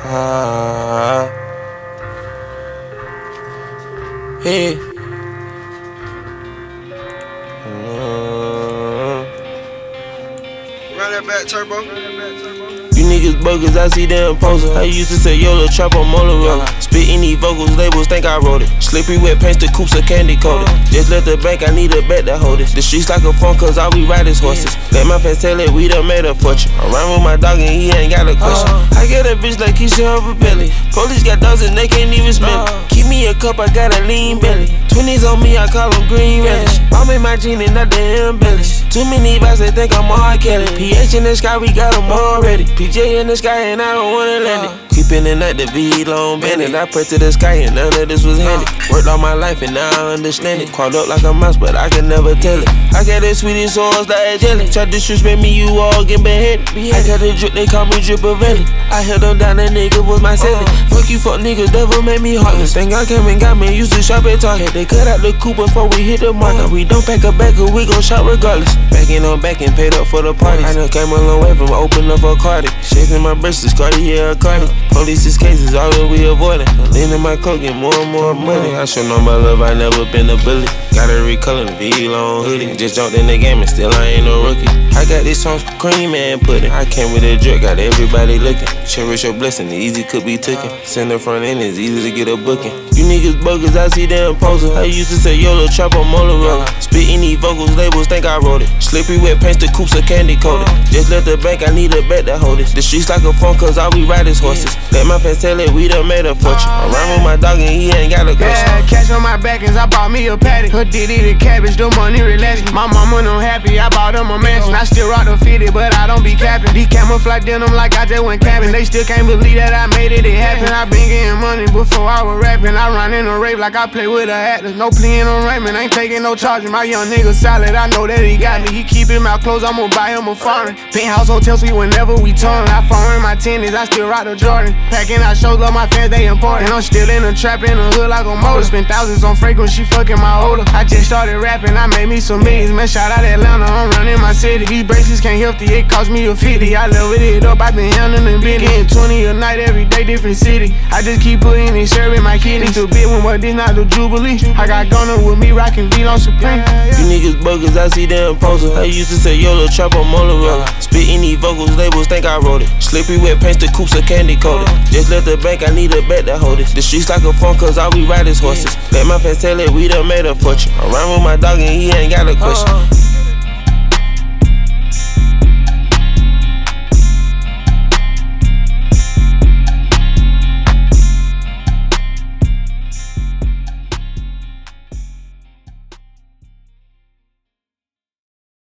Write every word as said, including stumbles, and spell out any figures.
Ah, hey. Uh, Run that back, turbo. You niggas bogus, I see them posing. I used to say YOLO trap on Motorola. Spitting these vocals, labels think I wrote it. Slippery wet paints, the coops are candy coated. Just left the bank, I need a bet to hold it. The streets like a phone, cause all we ride is horses. Let my fans tell it, we done made a fortune. I run with my dog and he ain't got a question. I get a bitch like Keisha off a belly. Police got dogs and they can't even smell it. Keep me a cup, I got a lean belly. Twenties on me, I call them green relish. I'm in my jean and not the embellish. Too many vibes, they think I'm R. Kelly. P H in the sky, we got them already. P J in the sky and I don't wanna land it. Creeping in at the V long bandit. I pray to the sky and none of this was handy. Worked all my life and now I understand it. Crawled up like a mouse, but I can never tell it. I got the sweetest sauce like jelly. Try to disrespect me, you all get beheaded. I got the drip, they call me Drippavelli. I held them down, that nigga was my celly. Fuck you, fuck niggas, devil made me heartless. Think I came and got me, used to shop at Target. They cut out the coupe before we hit the market. We don't pack a bag, cause we gon' shop regardless. Backing on back and paid up for the party. I done came a long way from open up a Cardi. Shaking my bracelets, Cartier, Cardi. Police's cases, all that we avoiding. Lean in my coat, get more and more money. I show no my love, I never been a bully. Got a recolor, V-long hoodie. Just jumped in the game and still I ain't no rookie. I got this song cream and pudding. I came with a drug, got everybody looking. Cherish your blessing, easy could be taken. Send the front end, it's easy to get a booking. You niggas bogus, I see them posing. I used to say YOLO trap on Motorola. Spitting these vocals, labels think I wrote it. Slippery wet paints, the coops are candy coated. Just left the bank, I need a bet to hold it. The streets like a phone, cause all we ride is horses. Let my fans tell it, we done made a fortune. I run with my dog and he ain't got a question. Yeah, cash on my back and I bought me a patty. Her ditty the cabbage, the money relaxing. My mama no happy, I bought them a mansion. I still rock the fitted, but I don't be capping. These camouflage denim like I just went camping. They still can't believe that I made it, it happen. I been getting money before I was rapping. I run in a rave like I play with a atlas. No playing on Raymond, ain't taking no charging. My young nigga solid, I know that he got me. He keep him out close, I'm gonna buy him a foreign. Penthouse hotel suite whenever we touring. I foreign my tennis, I still rock the Jordan. Packing out shows, love my fans, they important. And I'm still in the trap in the hood like a motor. Spent thousands on fragrance, she fucking my older. I just started rapping, I made me some millions. Man, shout out Atlanta, I'm running my city. These bracelets can't healthy, it cost me a fifty. I leveled it up, I been handling business. Getting twenty a night, every day, different city. I just keep putting in serving my kidneys. A bit one, but this not the Jubilee. I got Gunna with me, rockin' V-Long Supreme. You niggas bogus, I see them posing. I used to say YOLO trap on Motorola. Spitting these vocals, labels think I wrote it. Slippery wet paints, the coops are candy coated. Just left the bank, I need a bet to hold it. The streets like a phone, cause all we ride is horses. Let my fans tell it, we done made a fortune. I run with my dog and he ain't got a question.